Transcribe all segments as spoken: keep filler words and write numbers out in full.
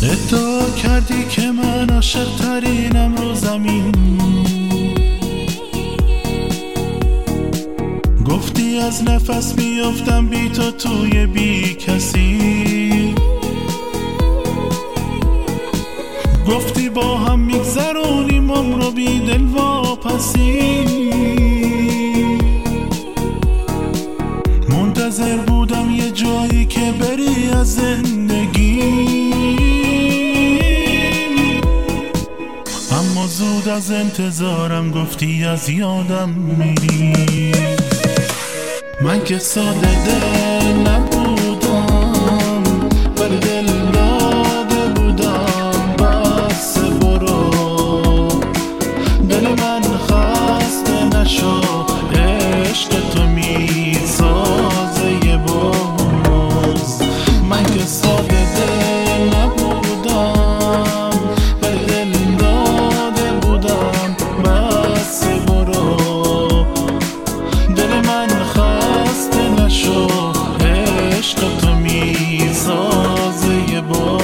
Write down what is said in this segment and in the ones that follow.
ادعا کردی که من عاشق ترینم رو زمین، گفتی از نفس میافتم بی تو توی بی کسی، گفتی با هم میگذرونیم عمرو بی دل واپسی. منتظر بودم یه جایی که بری از زندگی، اما زود از انتظارم گفتی از یادم میری. من که ساده دل نبودم ولی دل داده بودم، بس برو دل من خسته نشو، عشق تو میسازه یه باز. من که ساده دل نبودم ولی دل داده بودم، بس برو دل من خسته نشو، عشق تو میسازه یه باز.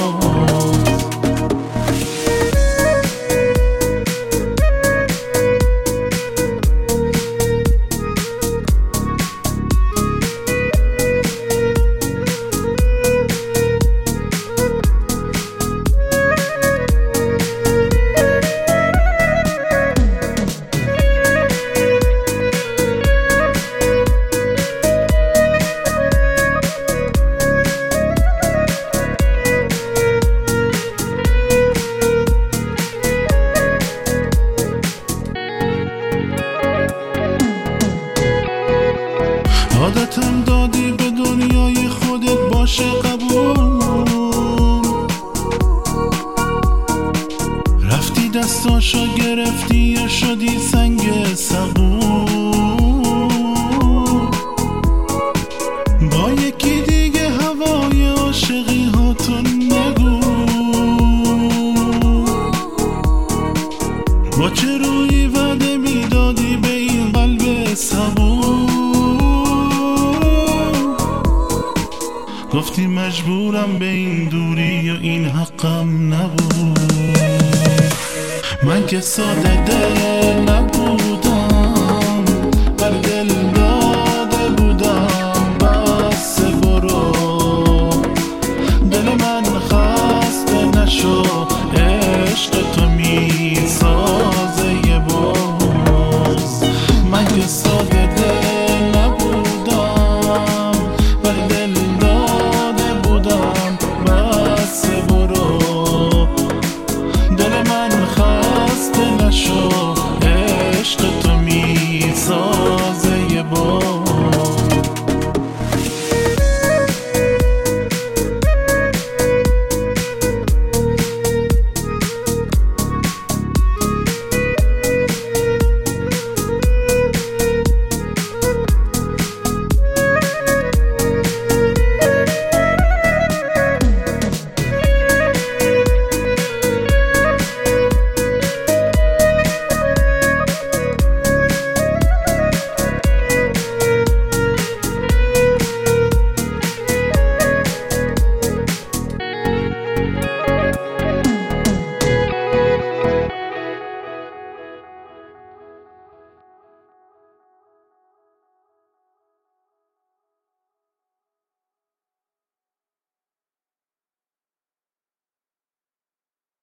عادتم دادی به دنیای خودت باشه قبول، رفتی دستاشو گرفتی یا شدی سنگ صبور، با یکی دیگه هوای عاشقی هاتون نگو، با چه روی وعده میدادی به این قلب صبور، گفتی مجبورم به این دوری و این حقم نبود. من که ساده دل نبودم ولی دل داده بودم، بس برو دل من خسته نشو،